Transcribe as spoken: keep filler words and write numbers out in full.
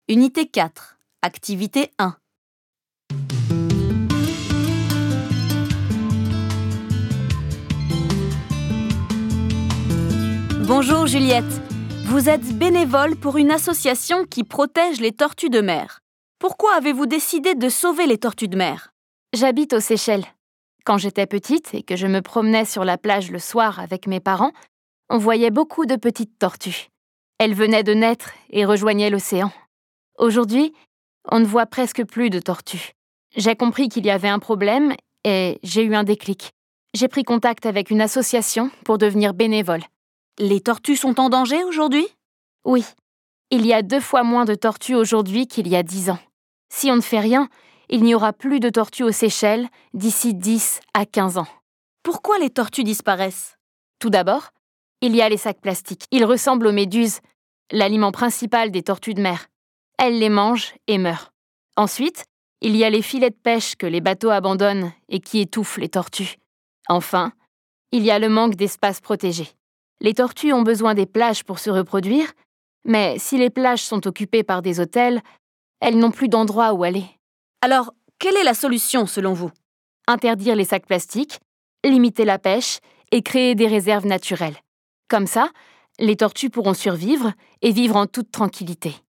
Unité quatre, activité un. Bonjour Juliette, vous êtes bénévole pour une association qui protège les tortues de mer. Pourquoi avez-vous décidé de sauver les tortues de mer? J'habite aux Seychelles. Quand j'étais petite et que je me promenais sur la plage le soir avec mes parents, on voyait beaucoup de petites tortues. Elles venaient de naître et rejoignaient l'océan. Aujourd'hui, on ne voit presque plus de tortues. J'ai compris qu'il y avait un problème et j'ai eu un déclic. J'ai pris contact avec une association pour devenir bénévole. Les tortues sont en danger aujourd'hui? Oui, il y a deux fois moins de tortues aujourd'hui qu'il y a dix ans. Si on ne fait rien, il n'y aura plus de tortues aux Seychelles d'ici dix à quinze ans. Pourquoi les tortues disparaissent? Tout d'abord, il y a les sacs plastiques. Ils ressemblent aux méduses, l'aliment principal des tortues de mer. Elles les mangent et meurent. Ensuite, il y a les filets de pêche que les bateaux abandonnent et qui étouffent les tortues. Enfin, il y a le manque d'espaces protégés. Les tortues ont besoin des plages pour se reproduire, mais si les plages sont occupées par des hôtels, elles n'ont plus d'endroit où aller. Alors, quelle est la solution selon vous? Interdire les sacs plastiques, limiter la pêche et créer des réserves naturelles. Comme ça, les tortues pourront survivre et vivre en toute tranquillité.